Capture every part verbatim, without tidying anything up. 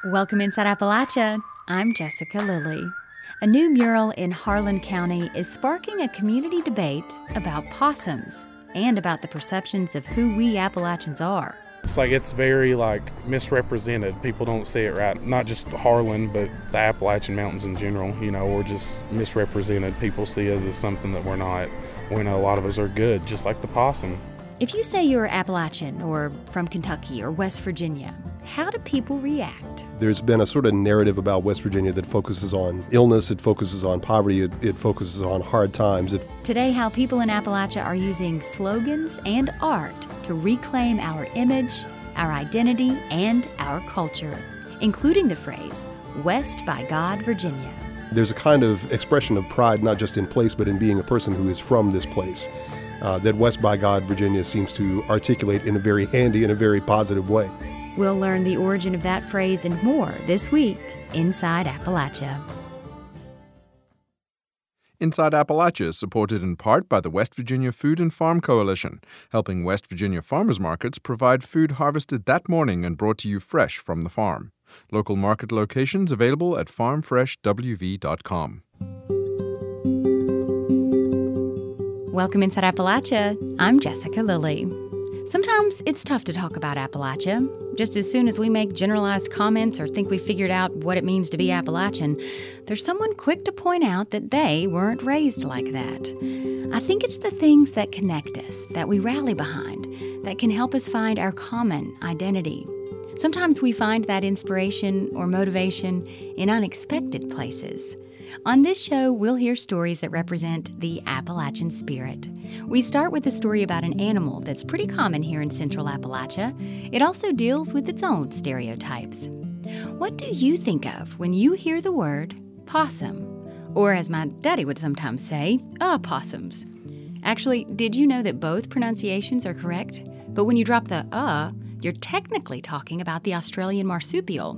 Welcome inside Appalachia. I'm Jessica Lilly. A new mural in Harlan County is sparking a community debate about possums and about the perceptions of who we Appalachians are. It's like it's very like misrepresented. People don't see it right. Not just Harlan, but the Appalachian Mountains in general. You know, we're just misrepresented. People see us as something that we're not, when a lot of us are good, just like the possum. If you say you're Appalachian or from Kentucky or West Virginia, how do people react? There's been a sort of narrative about West Virginia that focuses on illness, it focuses on poverty, it, it focuses on hard times. It... Today, how people in Appalachia are using slogans and art to reclaim our image, our identity, and our culture, including the phrase, West by God, Virginia. There's a kind of expression of pride, not just in place, but in being a person who is from this place, uh, that West by God, Virginia seems to articulate in a very handy and a very positive way. We'll learn the origin of that phrase and more this week Inside Appalachia. Inside Appalachia is supported in part by the West Virginia Food and Farm Coalition, helping West Virginia farmers markets provide food harvested that morning and brought to you fresh from the farm. Local market locations available at farm fresh w v dot com. Welcome Inside Appalachia. I'm Jessica Lilly. Sometimes it's tough to talk about Appalachia. Just as soon as we make generalized comments or think we figured out what it means to be Appalachian, there's someone quick to point out that they weren't raised like that. I think it's the things that connect us, that we rally behind, that can help us find our common identity. Sometimes we find that inspiration or motivation in unexpected places. On this show, we'll hear stories that represent the Appalachian spirit. We start with a story about an animal that's pretty common here in Central Appalachia. It also deals with its own stereotypes. What do you think of when you hear the word possum? Or as my daddy would sometimes say, uh-possums. Actually, did you know that both pronunciations are correct? But when you drop the uh, you're technically talking about the Australian marsupial.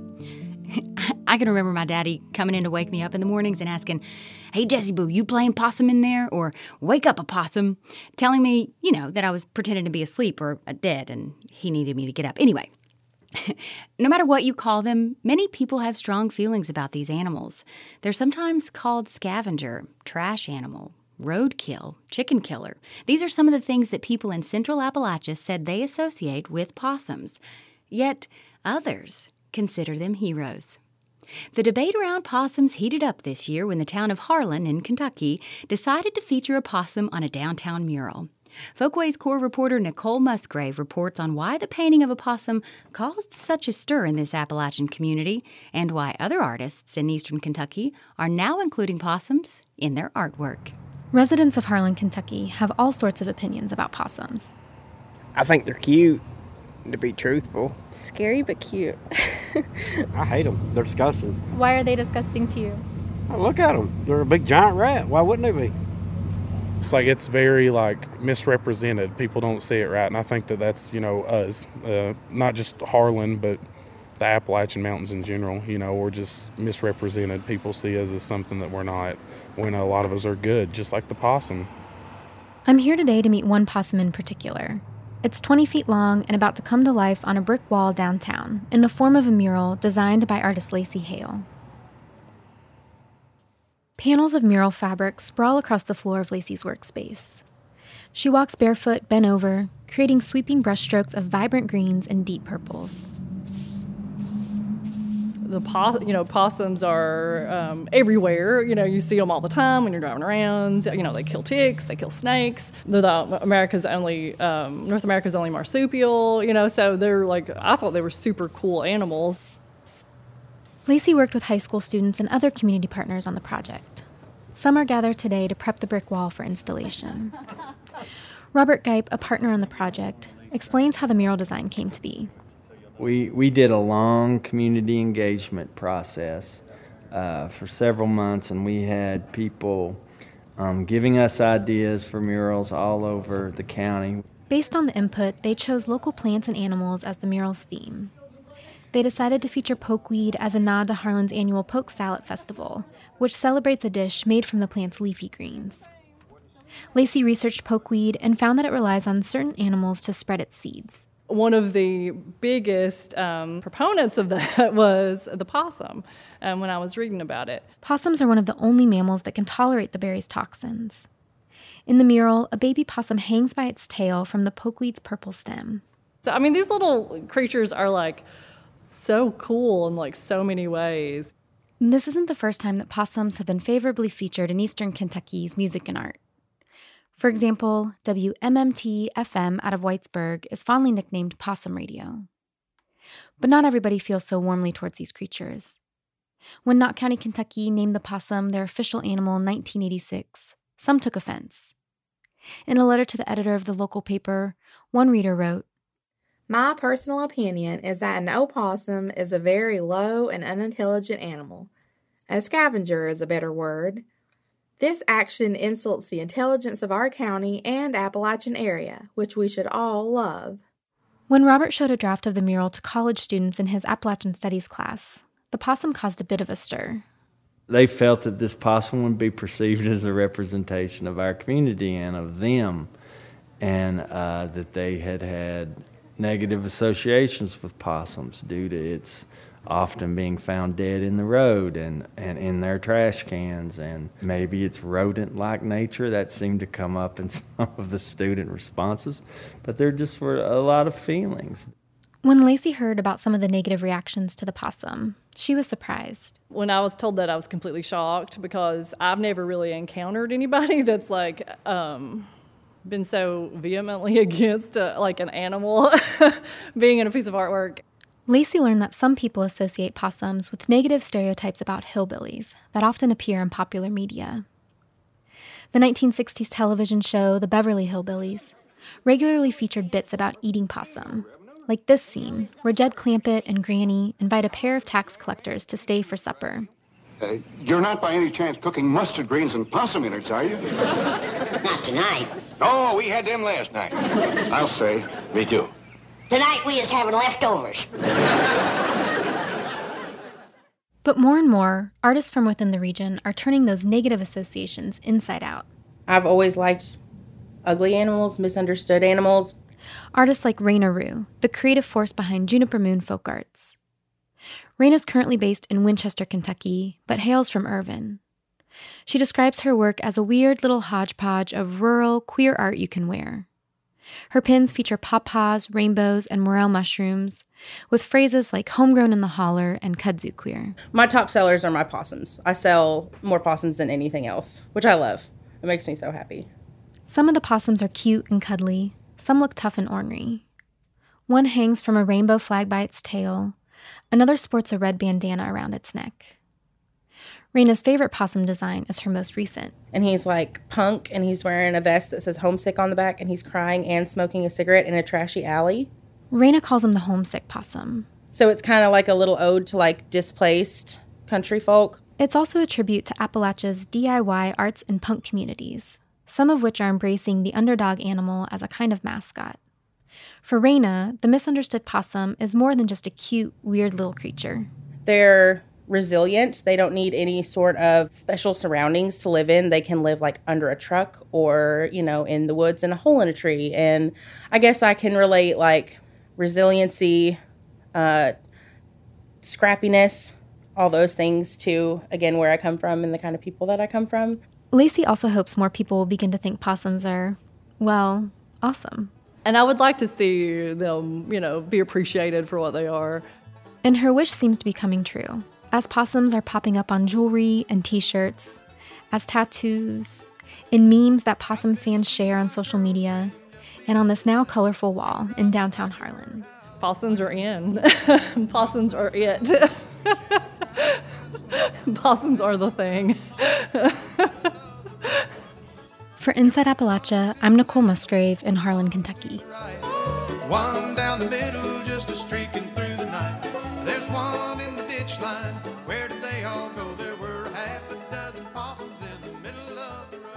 I can remember my daddy coming in to wake me up in the mornings and asking, "Hey, Jessie Boo, you playing possum in there?" Or, "Wake up, a possum," telling me, you know, that I was pretending to be asleep or dead and he needed me to get up. Anyway, no matter what you call them, many people have strong feelings about these animals. They're sometimes called scavenger, trash animal, roadkill, chicken killer. These are some of the things that people in Central Appalachia said they associate with possums. Yet others consider them heroes. The debate around possums heated up this year when the town of Harlan in Kentucky decided to feature a possum on a downtown mural. Folkways Corps reporter Nicole Musgrave reports on why the painting of a possum caused such a stir in this Appalachian community and why other artists in eastern Kentucky are now including possums in their artwork. Residents of Harlan, Kentucky have all sorts of opinions about possums. I think they're cute, to be truthful. Scary but cute. I hate them. They're disgusting. Why are they disgusting to you? Oh, look at them. They're a big giant rat. Why wouldn't they be? It's like it's very like misrepresented. People don't see it right, and I think that that's, you know, us, uh, not just Harlan, but the Appalachian Mountains in general. You know, we're just misrepresented. People see us as something that we're not, when a lot of us are good, just like the possum. I'm here today to meet one possum in particular. It's twenty feet long and about to come to life on a brick wall downtown in the form of a mural designed by artist Lacey Hale. Panels of mural fabric sprawl across the floor of Lacey's workspace. She walks barefoot, bent over, creating sweeping brushstrokes of vibrant greens and deep purples. The po- you know possums are um, everywhere. You know, you see them all the time when you're driving around. You know, they kill ticks, they kill snakes. They're the America's only um, North America's only marsupial. You know, so they're like, I thought they were super cool animals. Lacey worked with high school students and other community partners on the project. Some are gathered today to prep the brick wall for installation. Robert Geip, a partner on the project, explains how the mural design came to be. We we did a long community engagement process uh, for several months, and we had people um, giving us ideas for murals all over the county. Based on the input, they chose local plants and animals as the mural's theme. They decided to feature pokeweed as a nod to Harlan's annual Poke Salad Festival, which celebrates a dish made from the plant's leafy greens. Lacey researched pokeweed and found that it relies on certain animals to spread its seeds. One of the biggest um, proponents of that was the possum um, when I was reading about it. Possums are one of the only mammals that can tolerate the berry's toxins. In the mural, a baby possum hangs by its tail from the pokeweed's purple stem. So, I mean, these little creatures are, like, so cool in, like, so many ways. And this isn't the first time that possums have been favorably featured in eastern Kentucky's music and art. For example, W M M T F M out of Whitesburg is fondly nicknamed Possum Radio. But not everybody feels so warmly towards these creatures. When Knott County, Kentucky named the possum their official animal in nineteen eighty-six, some took offense. In a letter to the editor of the local paper, one reader wrote, "My personal opinion is that an opossum is a very low and unintelligent animal. A scavenger is a better word. This action insults the intelligence of our county and Appalachian area, which we should all love." When Robert showed a draft of the mural to college students in his Appalachian Studies class, the possum caused a bit of a stir. They felt that this possum would be perceived as a representation of our community and of them, and uh, that they had had negative associations with possums due to its often being found dead in the road and, and in their trash cans, and maybe its rodent-like nature. That seemed to come up in some of the student responses, but there just were a lot of feelings. When Lacey heard about some of the negative reactions to the possum, she was surprised. When I was told that, I was completely shocked because I've never really encountered anybody that's like um, been so vehemently against uh, like an animal being in a piece of artwork. Lacey learned that some people associate possums with negative stereotypes about hillbillies that often appear in popular media. The nineteen sixties television show The Beverly Hillbillies regularly featured bits about eating possum, like this scene where Jed Clampett and Granny invite a pair of tax collectors to stay for supper. Uh, you're not by any chance cooking mustard greens and possum innards, are you? Not tonight. Oh, we had them last night. I'll stay. Me too. Tonight we is having leftovers. But more and more, artists from within the region are turning those negative associations inside out. I've always liked ugly animals, misunderstood animals. Artists like Raina Rue, the creative force behind Juniper Moon Folk Arts. Raina's currently based in Winchester, Kentucky, but hails from Irvine. She describes her work as a weird little hodgepodge of rural, queer art you can wear. Her pins feature pawpaws, rainbows, and morel mushrooms, with phrases like homegrown in the holler and kudzu queer. My top sellers are my possums. I sell more possums than anything else, which I love. It makes me so happy. Some of the possums are cute and cuddly. Some look tough and ornery. One hangs from a rainbow flag by its tail. Another sports a red bandana around its neck. Raina's favorite possum design is her most recent. And he's like punk, and he's wearing a vest that says homesick on the back, and he's crying and smoking a cigarette in a trashy alley. Raina calls him the homesick possum. So it's kind of like a little ode to like displaced country folk. It's also a tribute to Appalachia's D I Y arts and punk communities, some of which are embracing the underdog animal as a kind of mascot. For Raina, the misunderstood possum is more than just a cute, weird little creature. They're resilient. They don't need any sort of special surroundings to live in. They can live like under a truck or, you know, in the woods in a hole in a tree. And I guess I can relate like resiliency, uh, scrappiness, all those things to, again, where I come from and the kind of people that I come from. Lacey also hopes more people will begin to think possums are, well, awesome. And I would like to see them, you know, be appreciated for what they are. And her wish seems to be coming true, as possums are popping up on jewelry and t-shirts, as tattoos, in memes that possum fans share on social media, and on this now colorful wall in downtown Harlan. Possums are in. Possums are it. Possums are the thing. For Inside Appalachia, I'm Nicole Musgrave in Harlan, Kentucky. One down the middle, just a streaking through the night. There's one in the ditch line. Where did they all go? There were half a dozen possums in the middle of the road.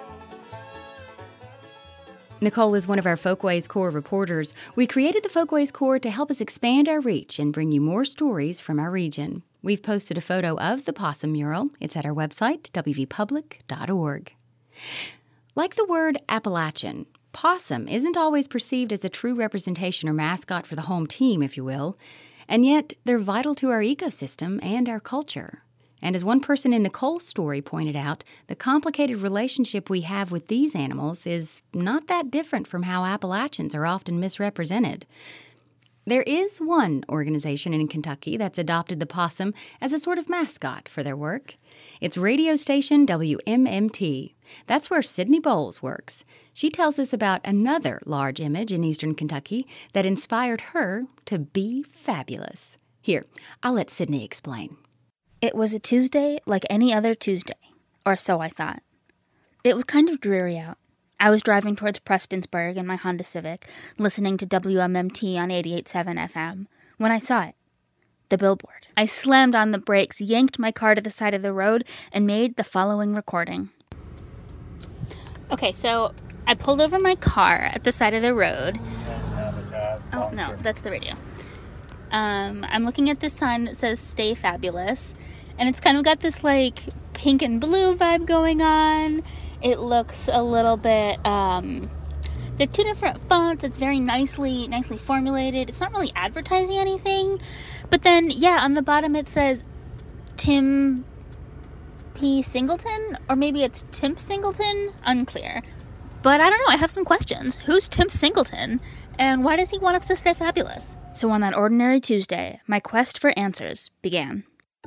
Nicole is one of our Folkways Corps reporters. We created the Folkways Corps to help us expand our reach and bring you more stories from our region. We've posted a photo of the possum mural. It's at our website, w v public dot org. Like the word Appalachian, possum isn't always perceived as a true representation or mascot for the home team, if you will, and yet they're vital to our ecosystem and our culture. And as one person in Nicole's story pointed out, the complicated relationship we have with these animals is not that different from how Appalachians are often misrepresented. There is one organization in Kentucky that's adopted the possum as a sort of mascot for their work. It's radio station W M M T. That's where Sydney Bowles works. She tells us about another large image in eastern Kentucky that inspired her to be fabulous. Here, I'll let Sydney explain. It was a Tuesday like any other Tuesday, or so I thought. It was kind of dreary out. I was driving towards Prestonsburg in my Honda Civic, listening to W M M T on eighty-eight point seven F M, when I saw it. The billboard. I slammed on the brakes, yanked my car to the side of the road, and made the following recording. Okay, so I pulled over my car at the side of the road. Oh, no, that's the radio. Um, I'm looking at this sign that says Stay Fabulous, and it's kind of got this, like, pink and blue vibe going on. It looks a little bit, um, they're two different fonts. It's very nicely, nicely formulated. It's not really advertising anything. But then, yeah, on the bottom it says Tim P. Singleton, or maybe it's Timp Singleton? Unclear. But I don't know, I have some questions. Who's Timp Singleton? And why does he want us to stay fabulous? So on that ordinary Tuesday, my quest for answers began.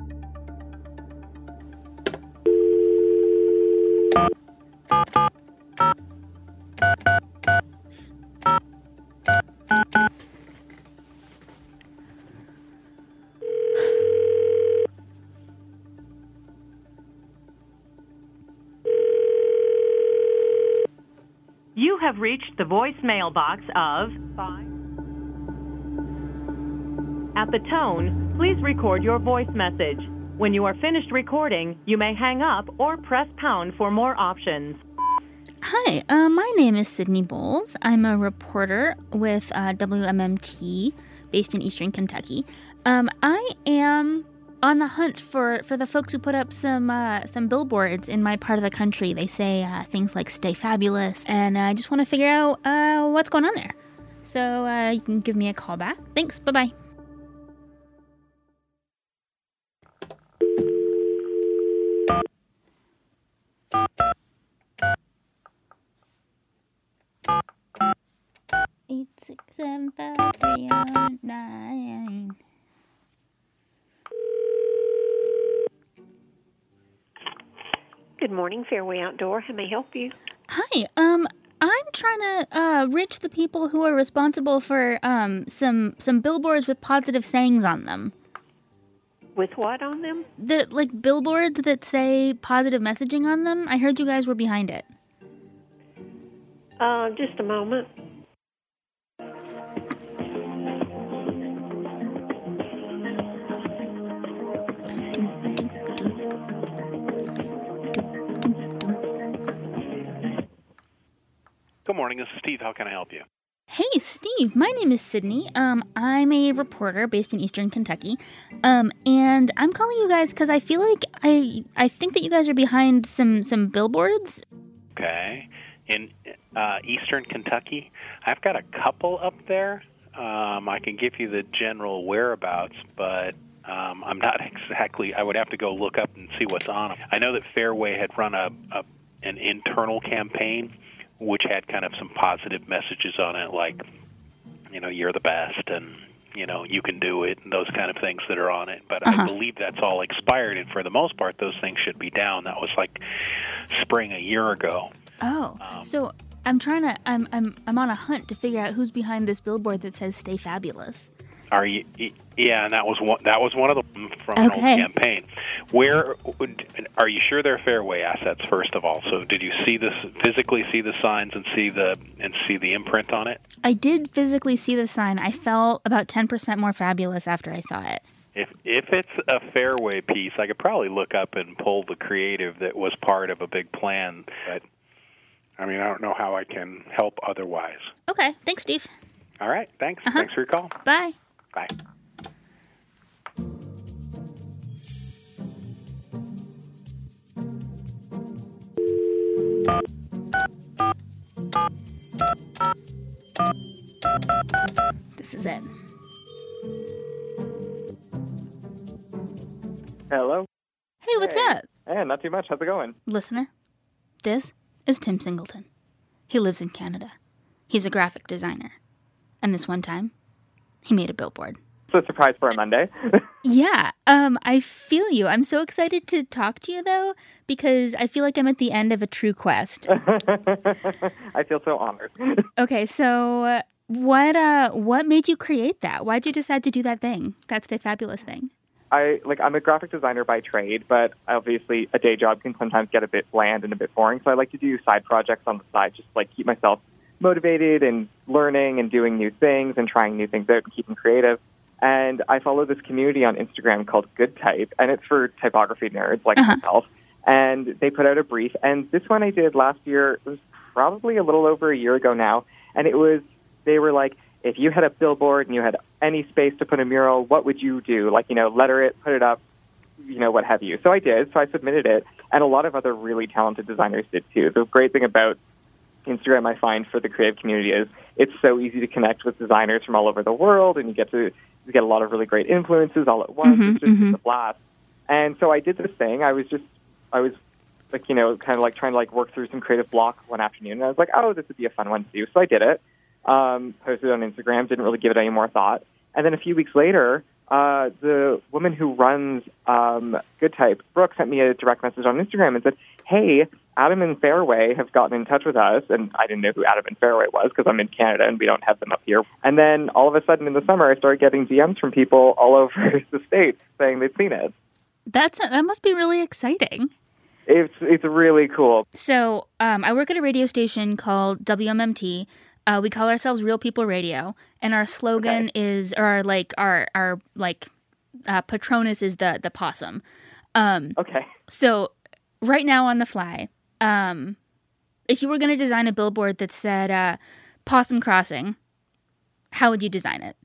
You have reached the voicemail box of five. At the tone, please record your voice message. When you are finished recording, you may hang up or press pound for more options. Hi, uh, my name is Sydney Bowles. I'm a reporter with uh, W M M T, based in eastern Kentucky. Um, I am on the hunt for, for the folks who put up some uh, some billboards in my part of the country. They say uh, things like Stay Fabulous, and I just want to figure out uh, what's going on there. So uh, you can give me a call back. Thanks, bye-bye. Eight six seven five three oh nine. Good morning, Fairway Outdoor. How may I help you? Hi. Um, I'm trying to uh reach the people who are responsible for um some some billboards with positive sayings on them. With what on them? The like billboards that say positive messaging on them. I heard you guys were behind it. Uh, just a moment. Good morning, this is Steve. How can I help you? Hey, Steve. My name is Sydney. Um, I'm a reporter based in eastern Kentucky. Um, and I'm calling you guys because I feel like I I think that you guys are behind some, some billboards. Okay. In uh, eastern Kentucky, I've got a couple up there. Um, I can give you the general whereabouts, but um, I'm not exactly, I would have to go look up and see what's on them. I know that Fairway had run a, a an internal campaign which had kind of some positive messages on it, like, you know, you're the best and, you know, you can do it, and those kind of things that are on it. But uh-huh. I believe that's all expired, and for the most part, those things should be down. That was like spring a year ago. Oh, um, so I'm trying to, I'm, I'm, I'm on a hunt to figure out who's behind this billboard that says "Stay Fabulous." Are you? Yeah, and that was one. That was one of them from an okay. old campaign. Where are you sure they're Fairway assets? First of all, so did you see this physically? See the signs and see the and see the imprint on it? I did physically see the sign. I felt about ten percent more fabulous after I saw it. If if it's a Fairway piece, I could probably look up and pull the creative that was part of a big plan. But I mean, I don't know how I can help otherwise. Okay, thanks, Steve. All right, thanks. Uh-huh. Thanks for your call. Bye. Bye. Thank you. this is it. Hello. Hey, what's Hey. up? Hey, not too much. How's it going? Listener, this is Tim Singleton. He lives in Canada. He's a graphic designer. And this one time, he made a billboard. It's a surprise for a Monday. Yeah, um, I feel you. I'm so excited to talk to you, though, because I feel like I'm at the end of a true quest. I feel so honored. Okay, so uh, what uh, what made you create that? Why'd you decide to do that thing, that Stay Fabulous thing? I like I'm a graphic designer by trade, but obviously a day job can sometimes get a bit bland and a bit boring. So I like to do side projects on the side, just like keep myself motivated and learning and doing new things and trying new things out and keeping creative. And I follow this community on Instagram called Good Type, and it's for typography nerds like uh-huh. myself. And they put out a brief, and this one I did last year. It was probably a little over a year ago now, and it was they were like, if you had a billboard and you had any space to put a mural, what would you do? Like, you know, letter it, put it up, you know, what have you. So I did. So I submitted it, and a lot of other really talented designers did too. The great thing about Instagram, I find, for the creative community is it's so easy to connect with designers from all over the world, and you get to you get a lot of really great influences all at once. Mm-hmm, it's just mm-hmm. it's a blast. And so I did this thing. I was just, I was like, you know, kind of like trying to like work through some creative block one afternoon, and I was like, oh, this would be a fun one to do. So I did it. Um, posted it on Instagram, didn't really give it any more thought. And then a few weeks later, uh, the woman who runs um, Good Type, Brooke, sent me a direct message on Instagram and said, hey, Adam and Fairway have gotten in touch with us. And I didn't know who Adam and Fairway was because I'm in Canada and we don't have them up here. And then all of a sudden in the summer, I started getting D Ms from people all over the States saying they'd seen it. That's that must be really exciting. It's, it's really cool. So um, I work at a radio station called W M M T. Uh, we call ourselves Real People Radio, and our slogan okay. is, or our, like our our like uh, Patronus is the the possum. Um, okay. So right now on the fly, um, if you were going to design a billboard that said uh, "Possum Crossing," how would you design it?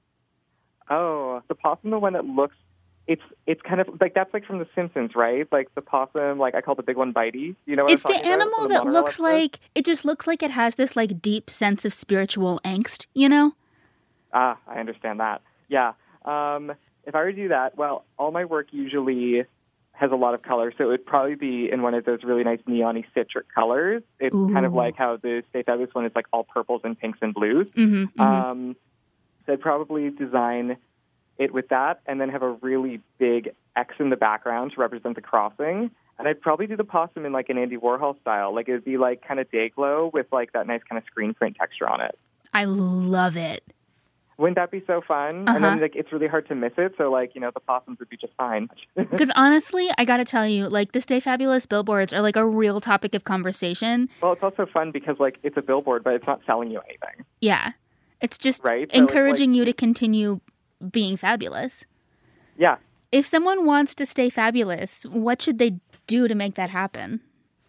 Oh, the possum, the one that looks. It's it's kind of like that's like from The Simpsons, right? Like the possum, like I call the big one Bitey. You know what it's I'm talking the animal about? that looks like it just looks like it has this like deep sense of spiritual angst, you know? Ah, I understand that. Yeah. Um, if I were to do that, well, all my work usually has a lot of color, so it would probably be in one of those really nice neon-y citric colors. It's Ooh. kind of like how the Stay Fabulous one is like all purples and pinks and blues. Mm-hmm, mm-hmm. Um, so I'd probably design it with that, and then have a really big X in the background to represent the crossing. And I'd probably do the possum in like an Andy Warhol style. Like it would be like kind of day glow with like that nice kind of screen print texture on it. I love it. Wouldn't that be so fun? Uh-huh. And then like it's really hard to miss it. So like, you know, the possums would be just fine. Because honestly, I got to tell you, like the Stay Fabulous billboards are like a real topic of conversation. Well, it's also fun because like it's a billboard, but it's not selling you anything. Yeah. It's just right? So encouraging like, you to continue being fabulous. Yeah. If someone wants to stay fabulous, what should they do to make that happen?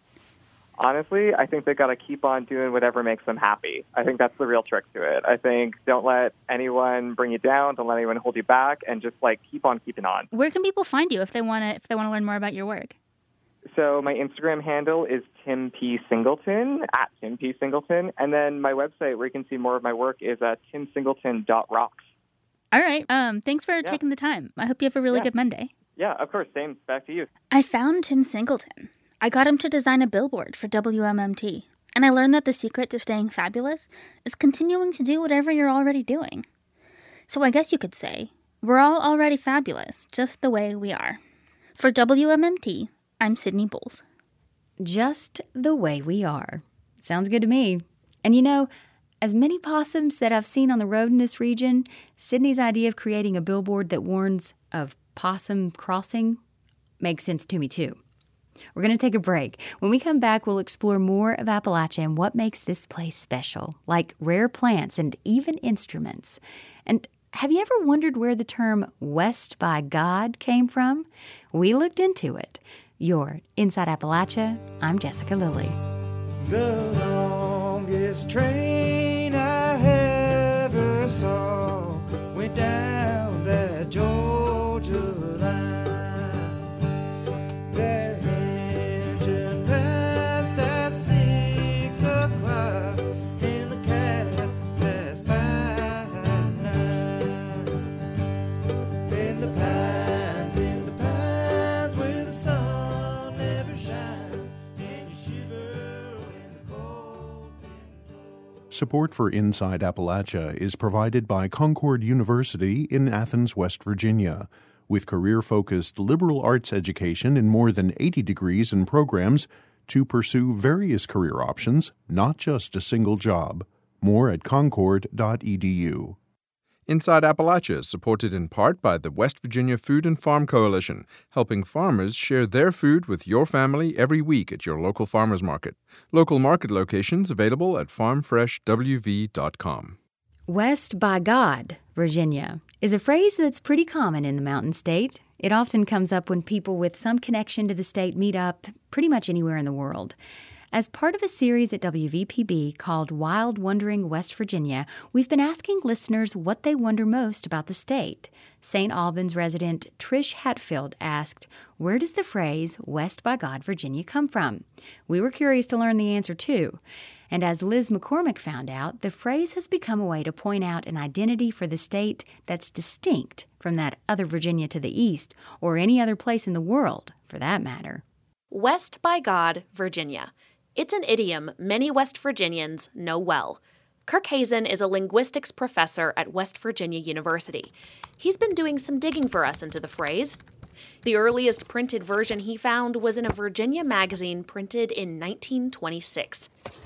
Honestly, I think they got to keep on doing whatever makes them happy. I think that's the real trick to it. I think don't let anyone bring you down, don't let anyone hold you back, and just like keep on keeping on. Where can people find you if they want to if they want to learn more about your work? So my Instagram handle is Tim P. Singleton, at Tim P. Singleton, and then my website where you can see more of my work is at tim singleton dot rocks. All right. Um, thanks for yeah. taking the time. I hope you have a really yeah. good Monday. Yeah, of course. Same. Back to you. I found Tim Singleton. I got him to design a billboard for W M M T. And I learned that the secret to staying fabulous is continuing to do whatever you're already doing. So I guess you could say, we're all already fabulous, just the way we are. For W M M T, I'm Sydney Bowles. Just the way we are. Sounds good to me. And you know, as many possums that I've seen on the road in this region, Sydney's idea of creating a billboard that warns of possum crossing makes sense to me too. We're going to take a break. When we come back, we'll explore more of Appalachia and what makes this place special, like rare plants and even instruments. And have you ever wondered where the term West by God came from? We looked into it. You're Inside Appalachia. I'm Jessica Lilly. The longest train I ever saw went down that Georgia line. The engine passed at six o'clock and the cab passed by at nine. Support for Inside Appalachia is provided by Concord University in Athens, West Virginia. With career-focused liberal arts education in more than eighty degrees and programs to pursue various career options, not just a single job. More at concord dot e d u. Inside Appalachia is supported in part by the West Virginia Food and Farm Coalition, helping farmers share their food with your family every week at your local farmers market. Local market locations available at farm fresh w v dot com. West by God, Virginia, is a phrase that's pretty common in the Mountain State. It often comes up when people with some connection to the state meet up pretty much anywhere in the world. As part of a series at W V P B called Wild Wondering West Virginia, we've been asking listeners what they wonder most about the state. Saint Albans resident Trish Hatfield asked, "Where does the phrase West by God, Virginia come from?" We were curious to learn the answer, too. And as Liz McCormick found out, the phrase has become a way to point out an identity for the state that's distinct from that other Virginia to the east, or any other place in the world, for that matter. West by God, Virginia. It's an idiom many West Virginians know well. Kirk Hazen is a linguistics professor at West Virginia University. He's been doing some digging for us into the phrase. The earliest printed version he found was in a Virginia magazine printed in nineteen twenty-six.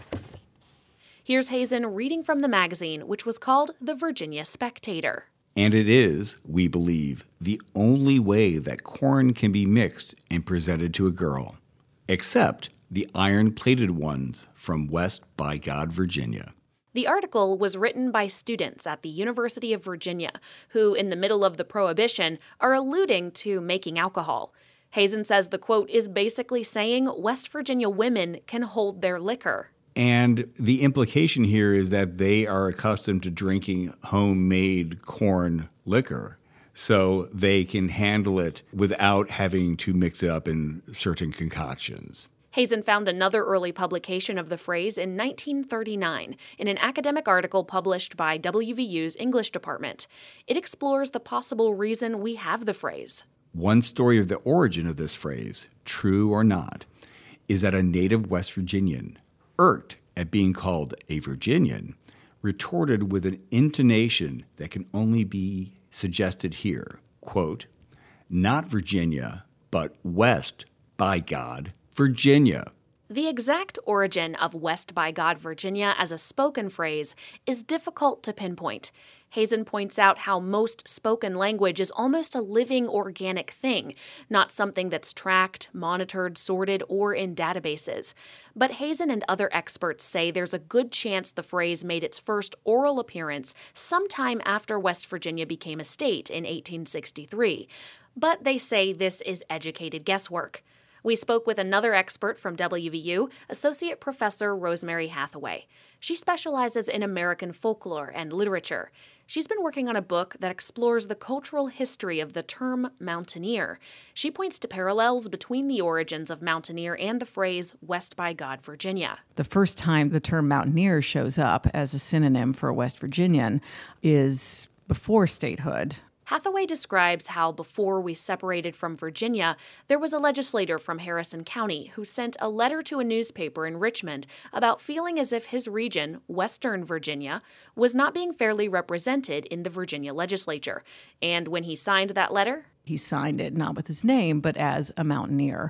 Here's Hazen reading from the magazine, which was called the Virginia Spectator. And it is, we believe, the only way that corn can be mixed and presented to a girl, except the iron-plated ones from West by God, Virginia. The article was written by students at the University of Virginia who, in the middle of the Prohibition, are alluding to making alcohol. Hazen says the quote is basically saying West Virginia women can hold their liquor. And the implication here is that they are accustomed to drinking homemade corn liquor, so they can handle it without having to mix it up in certain concoctions. Hazen found another early publication of the phrase in nineteen thirty-nine in an academic article published by W V U's English department. It explores the possible reason we have the phrase. One story of the origin of this phrase, true or not, is that a native West Virginian, irked at being called a Virginian, retorted with an intonation that can only be suggested here, quote, "Not Virginia, but West, by God, Virginia." The exact origin of West by God, Virginia as a spoken phrase is difficult to pinpoint. Hazen points out how most spoken language is almost a living, organic thing, not something that's tracked, monitored, sorted, or in databases. But Hazen and other experts say there's a good chance the phrase made its first oral appearance sometime after West Virginia became a state in eighteen sixty-three. But they say this is educated guesswork. We spoke with another expert from W V U, Associate Professor Rosemary Hathaway. She specializes in American folklore and literature. She's been working on a book that explores the cultural history of the term mountaineer. She points to parallels between the origins of mountaineer and the phrase West by God, Virginia. The first time the term mountaineer shows up as a synonym for a West Virginian is before statehood. Hathaway describes how before we separated from Virginia, there was a legislator from Harrison County who sent a letter to a newspaper in Richmond about feeling as if his region, Western Virginia, was not being fairly represented in the Virginia legislature. And when he signed that letter, he signed it not with his name, but as a mountaineer.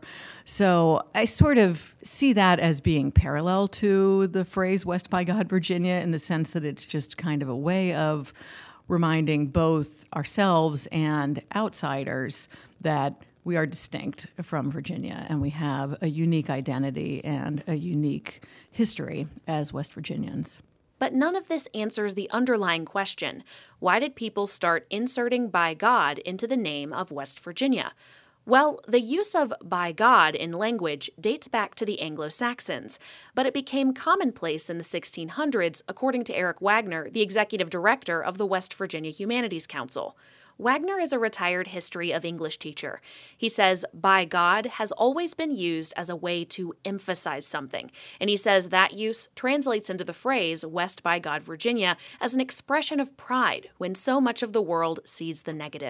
So I sort of see that as being parallel to the phrase West by God, Virginia, in the sense that it's just kind of a way of reminding both ourselves and outsiders that we are distinct from Virginia and we have a unique identity and a unique history as West Virginians. But none of this answers the underlying question. Why did people start inserting by God into the name of West Virginia? Well, the use of by God in language dates back to the Anglo-Saxons, but it became commonplace in the sixteen hundreds, according to Eric Wagner, the executive director of the West Virginia Humanities Council. Wagner is a retired history of English teacher. He says by God has always been used as a way to emphasize something, and he says that use translates into the phrase West by God, Virginia as an expression of pride when so much of the world sees the negative.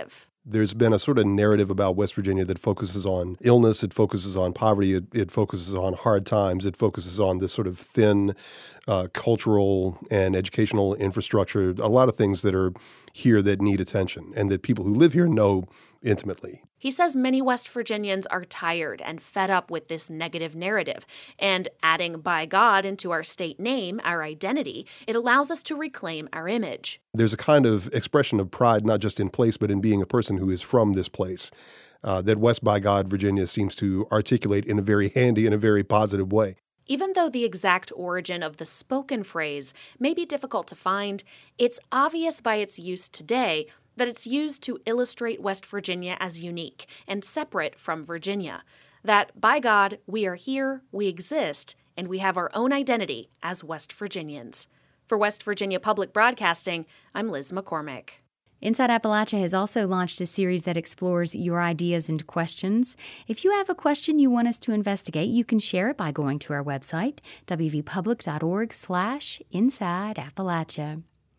There's been a sort of narrative about West Virginia that focuses on illness, it focuses on poverty, it, it focuses on hard times, it focuses on this sort of thin uh, cultural and educational infrastructure, a lot of things that are here that need attention and that people who live here know intimately. He says many West Virginians are tired and fed up with this negative narrative, and adding by God into our state name, our identity, it allows us to reclaim our image. There's a kind of expression of pride, not just in place, but in being a person who is from this place, uh, that West by God, Virginia seems to articulate in a very handy and a very positive way. Even though the exact origin of the spoken phrase may be difficult to find, it's obvious by its use today that it's used to illustrate West Virginia as unique and separate from Virginia. That, by God, we are here, we exist, and we have our own identity as West Virginians. For West Virginia Public Broadcasting, I'm Liz McCormick. Inside Appalachia has also launched a series that explores your ideas and questions. If you have a question you want us to investigate, you can share it by going to our website, w v public dot org slash inside Appalachia.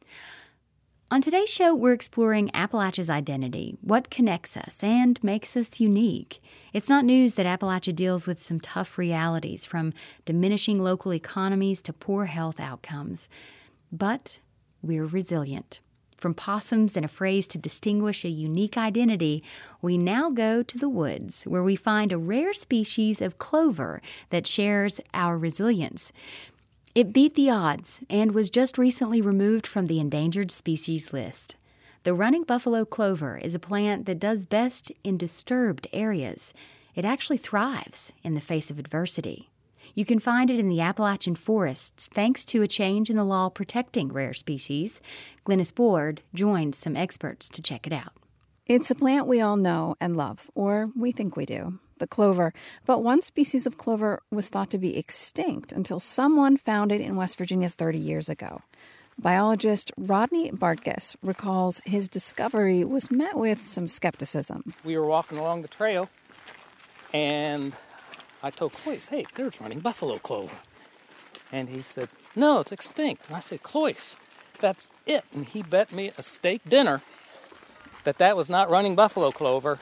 On today's show, we're exploring Appalachia's identity, what connects us and makes us unique. It's not news that Appalachia deals with some tough realities, from diminishing local economies to poor health outcomes. But we're resilient. From possums and a phrase to distinguish a unique identity, we now go to the woods, where we find a rare species of clover that shares our resilience. It beat the odds and was just recently removed from the endangered species list. The running buffalo clover is a plant that does best in disturbed areas. It actually thrives in the face of adversity. You can find it in the Appalachian forests thanks to a change in the law protecting rare species. Glennis Board joined some experts to check it out. It's a plant we all know and love, or we think we do, the clover. But one species of clover was thought to be extinct until someone found it in West Virginia thirty years ago. Biologist Rodney Bartkus recalls his discovery was met with some skepticism. We were walking along the trail, and I told Cloyce, hey, there's running buffalo clover. And he said, no, it's extinct. And I said, Cloyce, that's it. And he bet me a steak dinner that that was not running buffalo clover.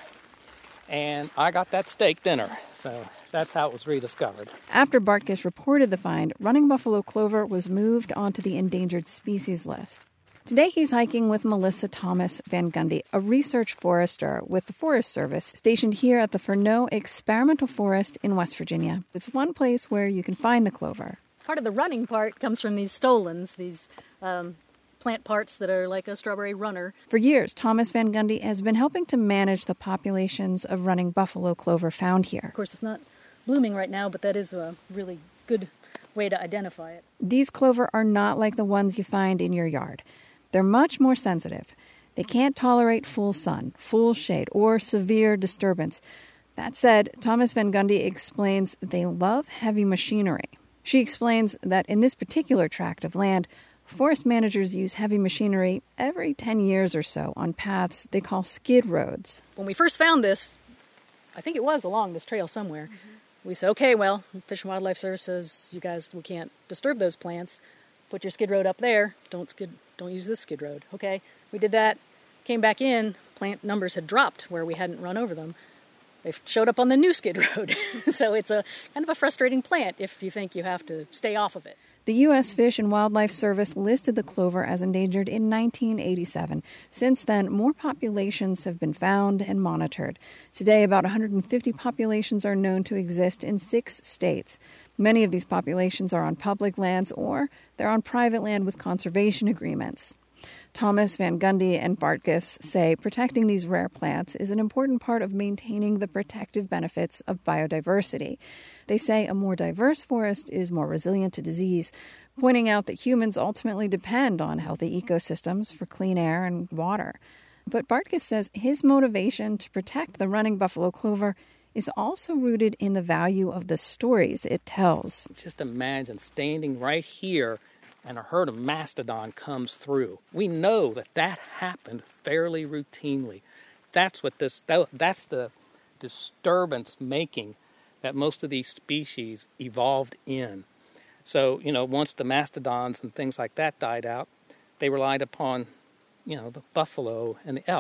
And I got that steak dinner. So that's how it was rediscovered. After Bartkus reported the find, running buffalo clover was moved onto the endangered species list. Today he's hiking with Melissa Thomas Van Gundy, a research forester with the Forest Service, stationed here at the Furneaux Experimental Forest in West Virginia. It's one place where you can find the clover. Part of the running part comes from these stolons, these um, plant parts that are like a strawberry runner. For years, Thomas Van Gundy has been helping to manage the populations of running buffalo clover found here. Of course, it's not blooming right now, but that is a really good way to identify it. These clover are not like the ones you find in your yard. They're much more sensitive. They can't tolerate full sun, full shade, or severe disturbance. That said, Thomas Van Gundy explains they love heavy machinery. She explains that in this particular tract of land, forest managers use heavy machinery every ten years or so on paths they call skid roads. When we first found this, I think it was along this trail somewhere, mm-hmm. we said, okay, well, Fish and Wildlife Service says, you guys, we can't disturb those plants. Put your skid road up there. Don't skid. Don't use this skid road. Okay, we did that. Came back in. Plant numbers had dropped where we hadn't run over them. They showed up on the new skid road. So it's a kind of a frustrating plant if you think you have to stay off of it. The U S Fish and Wildlife Service listed the clover as endangered in nineteen eighty-seven. Since then, more populations have been found and monitored. Today, about one hundred fifty populations are known to exist in six states. Many of these populations are on public lands or they're on private land with conservation agreements. Thomas Van Gundy and Bartkus say protecting these rare plants is an important part of maintaining the protective benefits of biodiversity. They say a more diverse forest is more resilient to disease, pointing out that humans ultimately depend on healthy ecosystems for clean air and water. But Bartkus says his motivation to protect the running buffalo clover is also rooted in the value of the stories it tells. Just imagine standing right here and a herd of mastodon comes through. We know that that happened fairly routinely. That's what this, that's the disturbance making that most of these species evolved in. So, you know, once the mastodons and things like that died out, they relied upon, you know, the buffalo and the elk.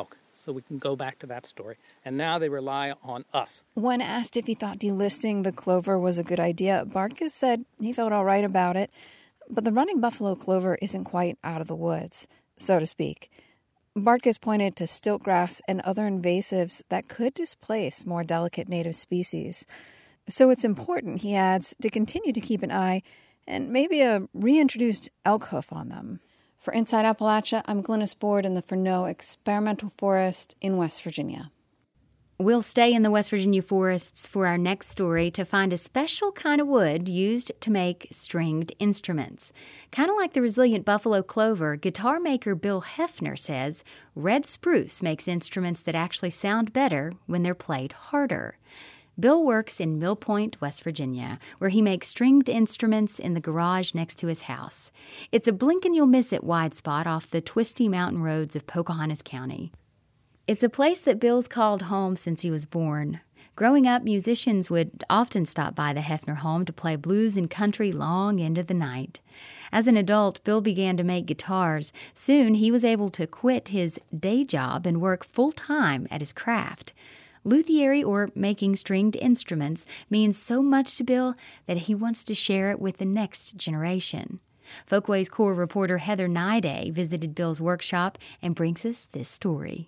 so we can go back to that story. And now they rely on us. When asked if he thought delisting the clover was a good idea, Bartkus said he felt all right about it. But the running buffalo clover isn't quite out of the woods, so to speak. Bartkus pointed to stiltgrass and other invasives that could displace more delicate native species. So it's important, he adds, to continue to keep an eye and maybe a reintroduced elk hoof on them. For Inside Appalachia, I'm Glynis Board in the Fresno Experimental Forest in West Virginia. We'll stay in the West Virginia forests for our next story to find a special kind of wood used to make stringed instruments. Kind of like the resilient buffalo clover, guitar maker Bill Hefner says red spruce makes instruments that actually sound better when they're played harder. Bill works in Mill Point, West Virginia, where he makes stringed instruments in the garage next to his house. It's a blink-and-you'll-miss-it wide spot off the twisty mountain roads of Pocahontas County. It's a place that Bill's called home since he was born. Growing up, musicians would often stop by the Hefner home to play blues and country long into the night. As an adult, Bill began to make guitars. Soon, he was able to quit his day job and work full-time at his craft. Luthieri, or making stringed instruments, means so much to Bill that he wants to share it with the next generation. Folkways Core reporter Heather Naiday visited Bill's workshop and brings us this story.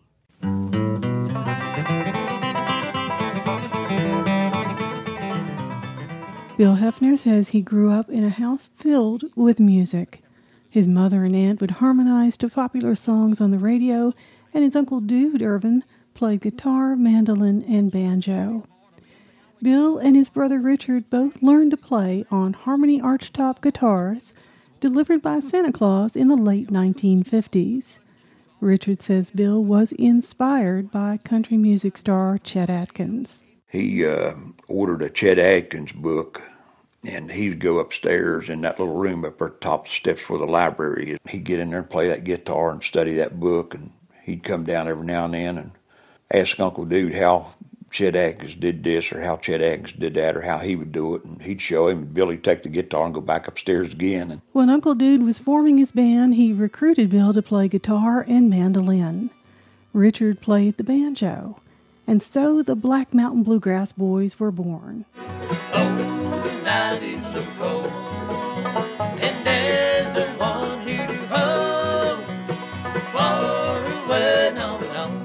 Bill Hefner says he grew up in a house filled with music. His mother and aunt would harmonize to popular songs on the radio, and his Uncle Dude Irvin played guitar, mandolin, and banjo. Bill and his brother Richard both learned to play on Harmony archtop guitars delivered by Santa Claus in the late nineteen fifties. Richard says Bill was inspired by country music star Chet Atkins. He uh, ordered a Chet Atkins book, and he'd go upstairs in that little room up at the top of the steps where the library is. He'd get in there and play that guitar and study that book, and he'd come down every now and then and ask Uncle Dude how Chet Atkins did this or how Chet Atkins did that or how he would do it, and he'd show him, and Billy'd take the guitar and go back upstairs again. And when Uncle Dude was forming his band, he recruited Bill to play guitar and mandolin. Richard played the banjo, and so the Black Mountain Bluegrass Boys were born. Oh, the night is so cold, and there's no one here to hold, far away, no, no.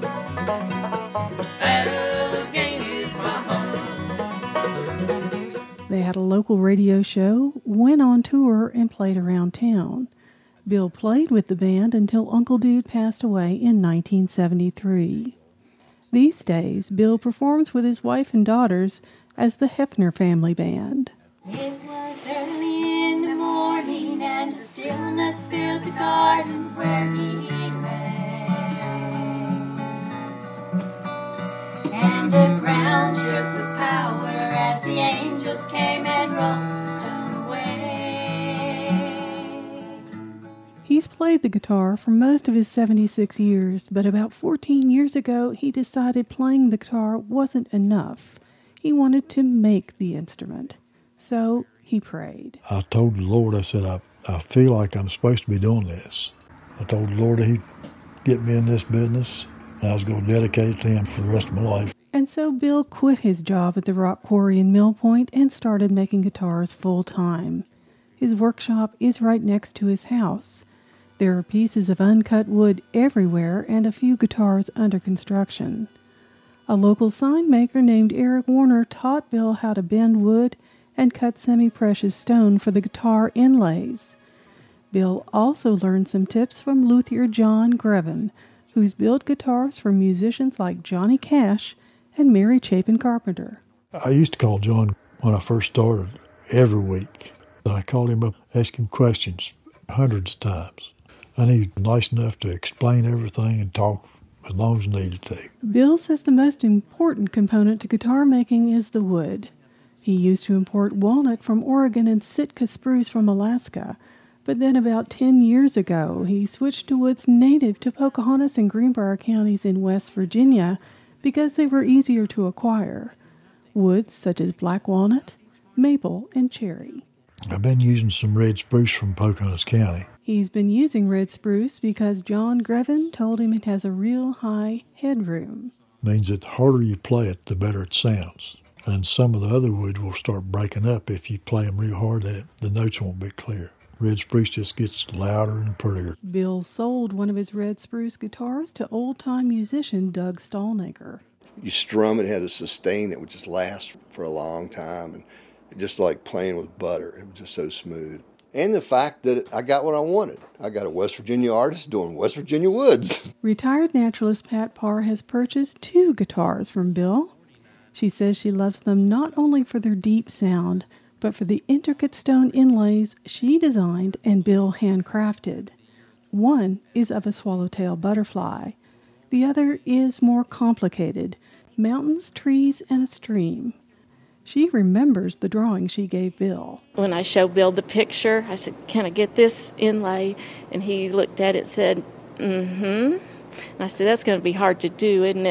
They had a local radio show, went on tour, and played around town. Bill played with the band until Uncle Dude passed away in nineteen seventy-three. These days, Bill performs with his wife and daughters as the Hefner Family Band. It was early in the morning, and the stillness filled the garden where he lay. And the ground shook with power as the angels came and rolled away. He's played the guitar for most of his seventy-six years, but about fourteen years ago, he decided playing the guitar wasn't enough. He wanted to make the instrument. So he prayed. I told the Lord, I said, I, I feel like I'm supposed to be doing this. I told the Lord that He'd get me in this business, and I was going to dedicate it to Him for the rest of my life. And so Bill quit his job at the rock quarry in Mill Point and started making guitars full-time. His workshop is right next to his house. There are pieces of uncut wood everywhere and a few guitars under construction. A local sign maker named Eric Warner taught Bill how to bend wood and cut semi-precious stone for the guitar inlays. Bill also learned some tips from luthier John Grevin, who's built guitars for musicians like Johnny Cash and Mary Chapin Carpenter. I used to call John when I first started every week. I called him up, asked him questions hundreds of times. And he was nice enough to explain everything and talk as long as needed to. Bill says the most important component to guitar making is the wood. He used to import walnut from Oregon and Sitka spruce from Alaska, but then about ten years ago he switched to woods native to Pocahontas and Greenbrier counties in West Virginia because they were easier to acquire. Woods such as black walnut, maple, and cherry. I've been using some red spruce from Pocahontas County. He's been using red spruce because John Grevin told him it has a real high headroom. Means that the harder you play it, the better it sounds. And some of the other woods will start breaking up if you play them real hard, that the notes won't be clear. Red spruce just gets louder and prettier. Bill sold one of his red spruce guitars to old-time musician Doug Stallnaker. You strum it, it had a sustain that would just last for a long time, and just like playing with butter. It was just so smooth. And the fact that I got what I wanted. I got a West Virginia artist doing West Virginia woods. Retired naturalist Pat Parr has purchased two guitars from Bill. She says she loves them not only for their deep sound, but for the intricate stone inlays she designed and Bill handcrafted. One is of a swallowtail butterfly. The other is more complicated, mountains, trees, and a stream. She remembers the drawing she gave Bill. When I showed Bill the picture, I said, "Can I get this inlay?" And he looked at it and said, "Mm-hmm." And I said, "That's going to be hard to do, isn't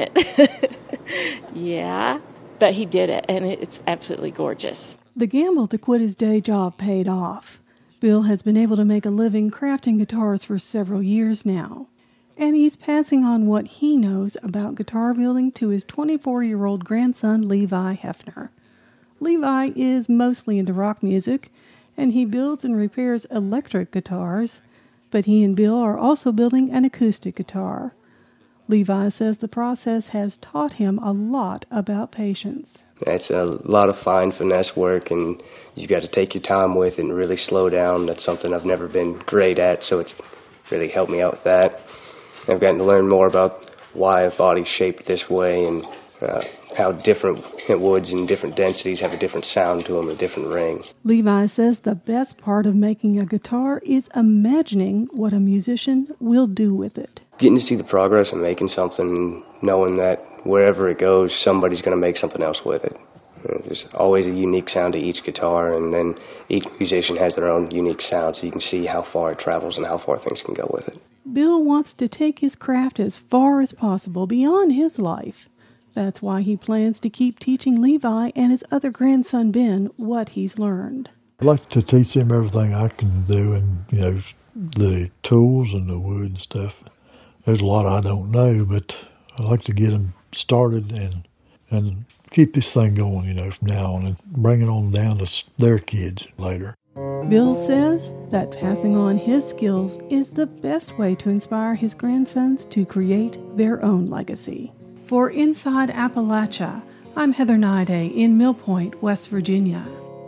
it?" Yeah, but he did it, and it's absolutely gorgeous. The gamble to quit his day job paid off. Bill has been able to make a living crafting guitars for several years now. And he's passing on what he knows about guitar building to his twenty-four-year-old grandson, Levi Hefner. Levi is mostly into rock music, and he builds and repairs electric guitars, but he and Bill are also building an acoustic guitar. Levi says the process has taught him a lot about patience. It's a lot of fine finesse work, and you've got to take your time with it and really slow down. That's something I've never been great at, so it's really helped me out with that. I've gotten to learn more about why a body's shaped this way and uh, how different woods and different densities have a different sound to them, a different ring. Levi says the best part of making a guitar is imagining what a musician will do with it. Getting to see the progress of making something, knowing that wherever it goes, somebody's going to make something else with it. There's always a unique sound to each guitar, and then each musician has their own unique sound, so you can see how far it travels and how far things can go with it. Bill wants to take his craft as far as possible beyond his life. That's why he plans to keep teaching Levi and his other grandson Ben what he's learned. I'd like to teach him everything I can do, and, you know, the tools and the wood and stuff. There's a lot I don't know, but I'd like to get them started and and keep this thing going, you know, from now on, and bring it on down to their kids later. Bill says that passing on his skills is the best way to inspire his grandsons to create their own legacy. For Inside Appalachia, I'm Heather Nide in Mill Point, West Virginia.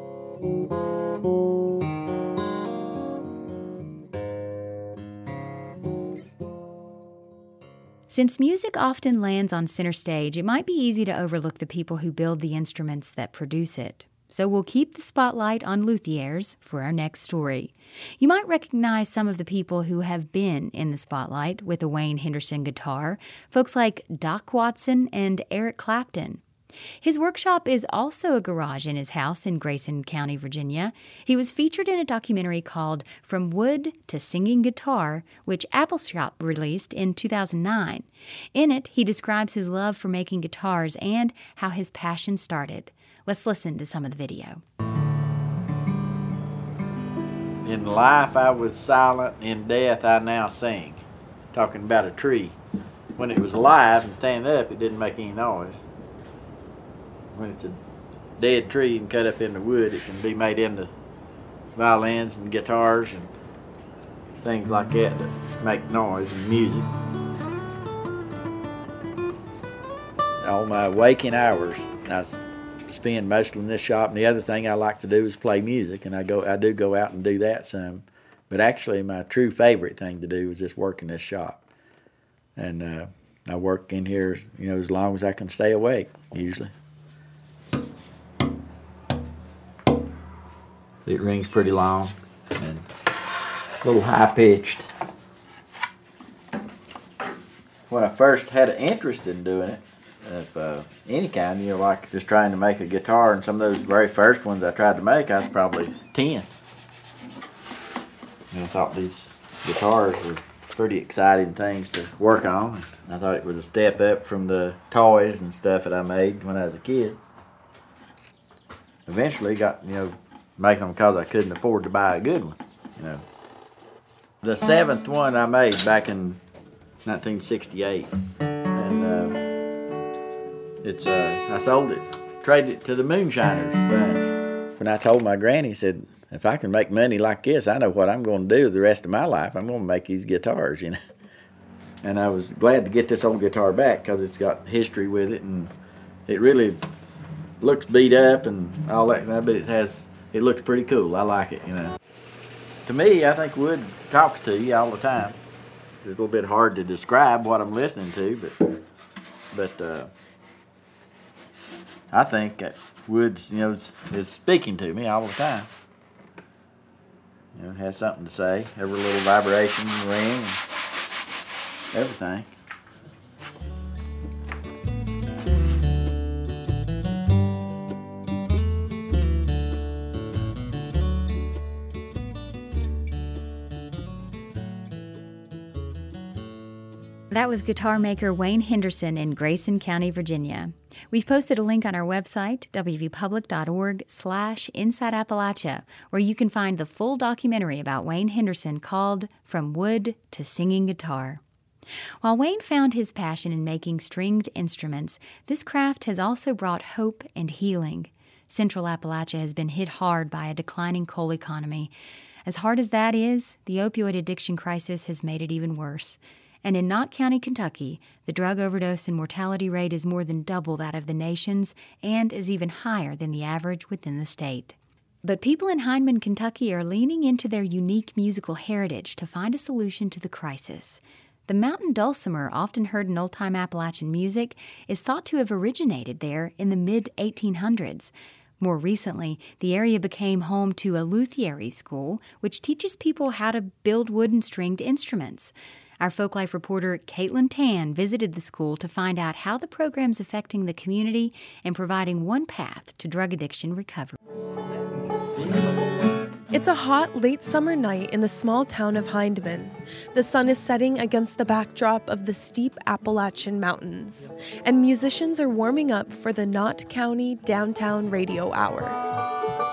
Since music often lands on center stage, it might be easy to overlook the people who build the instruments that produce it. So we'll keep the spotlight on luthiers for our next story. You might recognize some of the people who have been in the spotlight with a Wayne Henderson guitar, folks like Doc Watson and Eric Clapton. His workshop is also a garage in his house in Grayson County, Virginia. He was featured in a documentary called From Wood to Singing Guitar, which Appalshop released in two thousand nine. In it, he describes his love for making guitars and how his passion started. Let's listen to some of the video. In life I was silent, in death I now sing. Talking about a tree. When it was alive and standing up, it didn't make any noise. When it's a dead tree and cut up into wood, it can be made into violins and guitars and things like that that make noise and music. On my waking hours, I spend mostly in this shop, and the other thing I like to do is play music, and I go, I do go out and do that some. But actually, my true favorite thing to do is just work in this shop, and uh, I work in here, you know, as long as I can stay awake, usually. It rings pretty long and a little high-pitched. When I first had an interest in doing it, of uh, any kind, you know, like just trying to make a guitar, and some of those very first ones I tried to make, I was probably ten. And I thought these guitars were pretty exciting things to work on. I thought it was a step up from the toys and stuff that I made when I was a kid. Eventually got, you know, making them because I couldn't afford to buy a good one, you know. The seventh one I made back in nineteen sixty-eight, and uh, it's uh, I sold it, traded it to the Moonshiners bunch. When I told my granny, he said, if I can make money like this, I know what I'm going to do the rest of my life. I'm going to make these guitars, you know. And I was glad to get this old guitar back because it's got history with it, and it really looks beat up and all that, but it has, it looks pretty cool. I like it, you know. To me, I think wood talks to you all the time. It's a little bit hard to describe what I'm listening to, but but uh, I think that wood's, you know, is, is speaking to me all the time. You know, it has something to say. Every little vibration, ring, everything. That was guitar maker Wayne Henderson in Grayson County, Virginia. We've posted a link on our website, w v public dot org slash Inside Appalachia, where you can find the full documentary about Wayne Henderson called From Wood to Singing Guitar. While Wayne found his passion in making stringed instruments, this craft has also brought hope and healing. Central Appalachia has been hit hard by a declining coal economy. As hard as that is, the opioid addiction crisis has made it even worse. And in Knott County, Kentucky, the drug overdose and mortality rate is more than double that of the nation's and is even higher than the average within the state. But people in Hindman, Kentucky are leaning into their unique musical heritage to find a solution to the crisis. The mountain dulcimer, often heard in old-time Appalachian music, is thought to have originated there in the mid eighteen hundreds. More recently, the area became home to a luthier school, which teaches people how to build wooden stringed instruments. Our Folklife reporter Caitlin Tan visited the school to find out how the program's affecting the community and providing one path to drug addiction recovery. It's a hot, late summer night in the small town of Hindman. The sun is setting against the backdrop of the steep Appalachian Mountains, and musicians are warming up for the Knott County Downtown Radio Hour.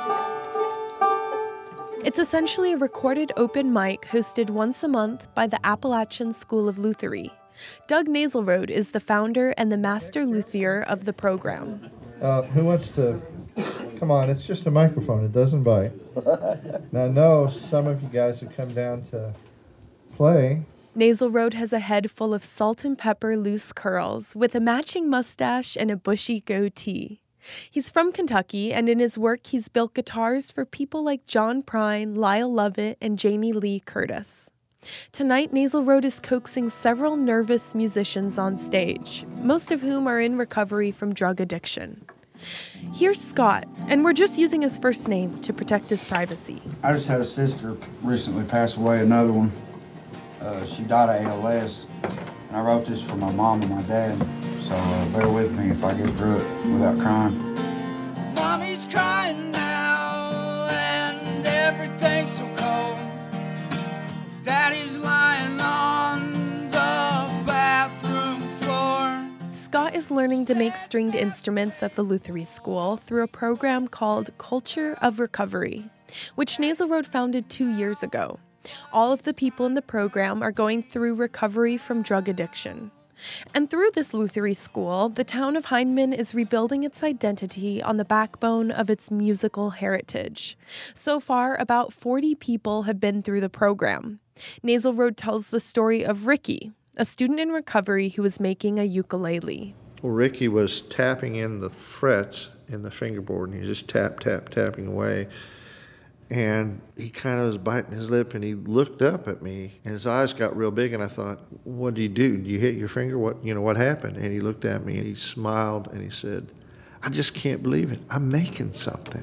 It's essentially a recorded open mic hosted once a month by the Appalachian School of Luthery. Doug Naselrode is the founder and the master luthier of the program. Uh, who wants to... Come on, it's just a microphone. It doesn't bite. Now, I know some of you guys have come down to play. Naselrode has a head full of salt and pepper loose curls with a matching mustache and a bushy goatee. He's from Kentucky, and in his work, he's built guitars for people like John Prine, Lyle Lovett, and Jamie Lee Curtis. Tonight, Naselrode is coaxing several nervous musicians on stage, most of whom are in recovery from drug addiction. Here's Scott, and we're just using his first name to protect his privacy. I just had a sister recently pass away, another one. Uh, she died of A L S, and I wrote this for my mom and my dad. So uh, bear with me if I get through it without crying. Mommy's crying now, and everything's so cold. Daddy's lying on the bathroom floor. Scott is learning to make stringed instruments at the Luthery School through a program called Culture of Recovery, which Naselrode founded two years ago. All of the people in the program are going through recovery from drug addiction. And through this Luthery school, the town of Hindman is rebuilding its identity on the backbone of its musical heritage. So far, about forty people have been through the program. Naselrode tells the story of Ricky, a student in recovery who was making a ukulele. Well, Ricky was tapping in the frets in the fingerboard, and he was just tap, tap, tapping away. And he kind of was biting his lip, and he looked up at me, and his eyes got real big, and I thought, what do you do? Do you hit your finger? What, you know, what happened? And he looked at me, and he smiled, and he said, I just can't believe it. I'm making something.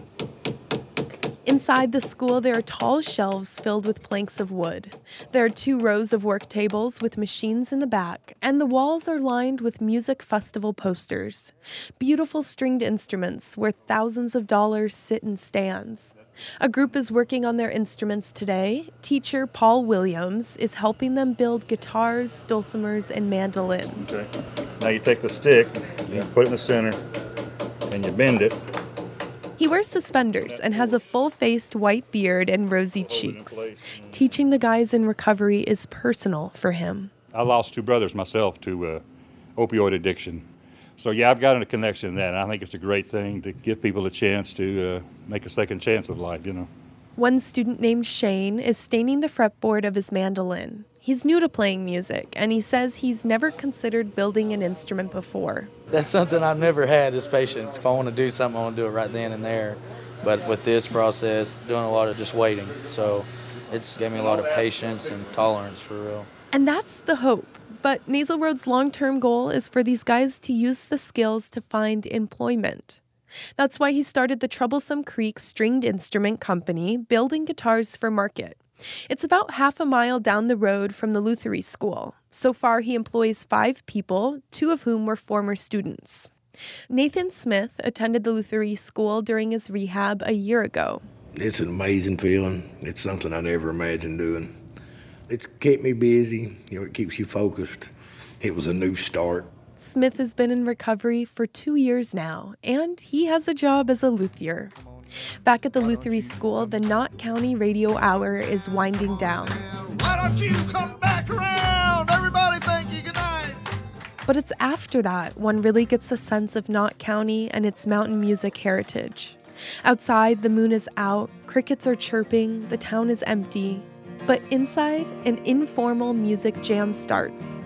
Inside the school, there are tall shelves filled with planks of wood. There are two rows of work tables with machines in the back, and the walls are lined with music festival posters. Beautiful stringed instruments where thousands of dollars sit in stands. A group is working on their instruments today. Teacher Paul Williams is helping them build guitars, dulcimers, and mandolins. Okay. Now you take the stick, you put it in the center, and you bend it, He wears suspenders and has a full-faced white beard and rosy cheeks. Teaching the guys in recovery is personal for him. I lost two brothers myself to uh, opioid addiction. So, yeah, I've got a connection to that. And I think it's a great thing to give people a chance to uh, make a second chance of life, you know. One student named Shane is staining the fretboard of his mandolin. He's new to playing music, and he says he's never considered building an instrument before. That's something I've never had is patience. If I want to do something, I want to do it right then and there. But with this process, doing a lot of just waiting. So it's gave me a lot of patience and tolerance for real. And that's the hope. But Nasal Road's long-term goal is for these guys to use the skills to find employment. That's why he started the Troublesome Creek Stringed Instrument Company, building guitars for market. It's about half a mile down the road from the Lutherie School. So far, he employs five people, two of whom were former students. Nathan Smith attended the Lutherie School during his rehab a year ago. It's an amazing feeling. It's something I never imagined doing. It's kept me busy. You know, it keeps you focused. It was a new start. Smith has been in recovery for two years now, and he has a job as a luthier. Back at the Lutherie School, the Knott County Radio Hour is winding down. Why don't you come back around? Everybody thank you, good night. But it's after that one really gets a sense of Knott County and its mountain music heritage. Outside, the moon is out, crickets are chirping, the town is empty. But inside, an informal music jam starts.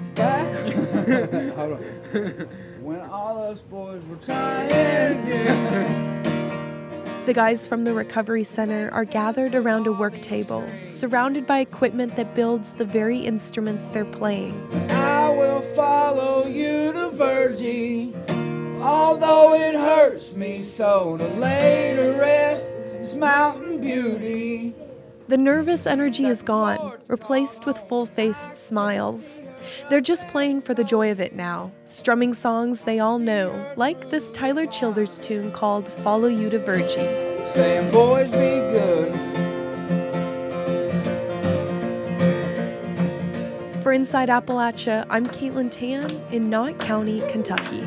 Hold on. When all us boys were tired, yeah. The guys from the recovery center are gathered around a work table, surrounded by equipment that builds the very instruments they're playing. I will follow you to Virgie, although it hurts me so to lay to rest this mountain beauty. The nervous energy is gone, replaced with full-faced smiles. They're just playing for the joy of it now, strumming songs they all know, like this Tyler Childers tune called Follow You to Virgie. Saying, boys, be good. For Inside Appalachia, I'm Caitlin Tan in Knott County, Kentucky.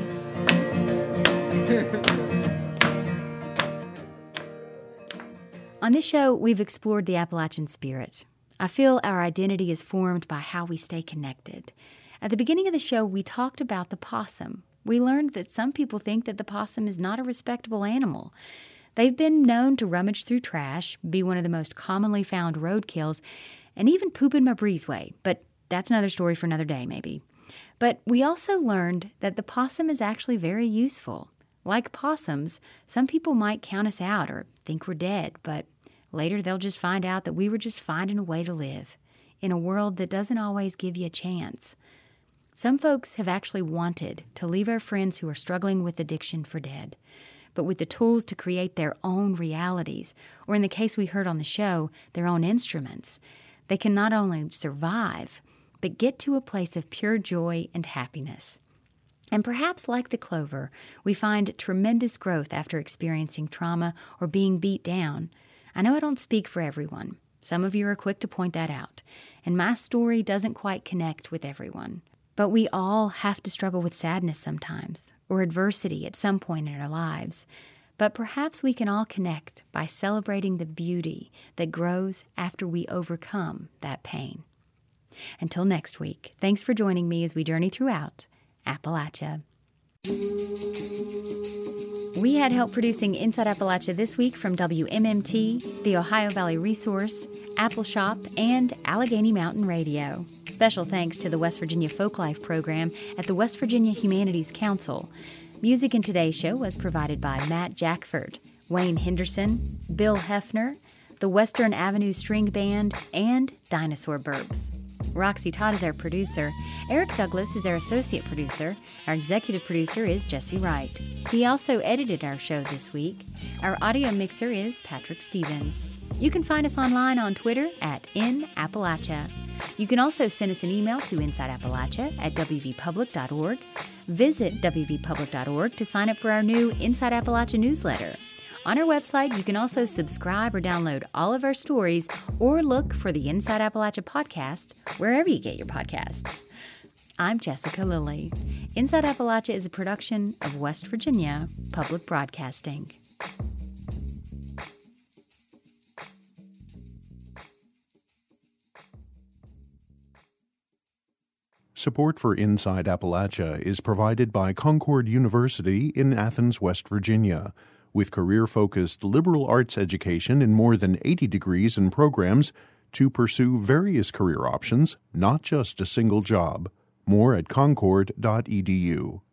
On this show, we've explored the Appalachian spirit. I feel our identity is formed by how we stay connected. At the beginning of the show, we talked about the possum. We learned that some people think that the possum is not a respectable animal. They've been known to rummage through trash, be one of the most commonly found roadkills, and even poop in my breezeway. But that's another story for another day, maybe. But we also learned that the possum is actually very useful. Like possums, some people might count us out or think we're dead, but later they'll just find out that we were just finding a way to live in a world that doesn't always give you a chance. Some folks have actually wanted to leave our friends who are struggling with addiction for dead, but with the tools to create their own realities, or in the case we heard on the show, their own instruments, they can not only survive, but get to a place of pure joy and happiness. And perhaps like the clover, we find tremendous growth after experiencing trauma or being beat down. I know I don't speak for everyone. Some of you are quick to point that out. And my story doesn't quite connect with everyone. But we all have to struggle with sadness sometimes, or adversity at some point in our lives. But perhaps we can all connect by celebrating the beauty that grows after we overcome that pain. Until next week, thanks for joining me as we journey throughout Appalachia. We had help producing Inside Appalachia this week from W M M T, the Ohio Valley Resource, Apple Shop, and Allegheny Mountain Radio. Special thanks to the West Virginia Folklife Program at the West Virginia Humanities Council. Music in today's show was provided by Matt Jackford, Wayne Henderson, Bill Hefner, the Western Avenue String Band, and Dinosaur Burps. Roxy Todd is our producer. Eric Douglas is our associate producer. Our executive producer is Jesse Wright. He also edited our show this week. Our audio mixer is Patrick Stevens. You can find us online on Twitter at In Appalachia. You can also send us an email to InsideAppalachia at w v public dot org. Visit w v public dot org to sign up for our new Inside Appalachia newsletter. On our website, you can also subscribe or download all of our stories or look for the Inside Appalachia podcast wherever you get your podcasts. I'm Jessica Lilly. Inside Appalachia is a production of West Virginia Public Broadcasting. Support for Inside Appalachia is provided by Concord University in Athens, West Virginia. With career-focused liberal arts education in more than eighty degrees and programs to pursue various career options, not just a single job. More at concord dot e d u.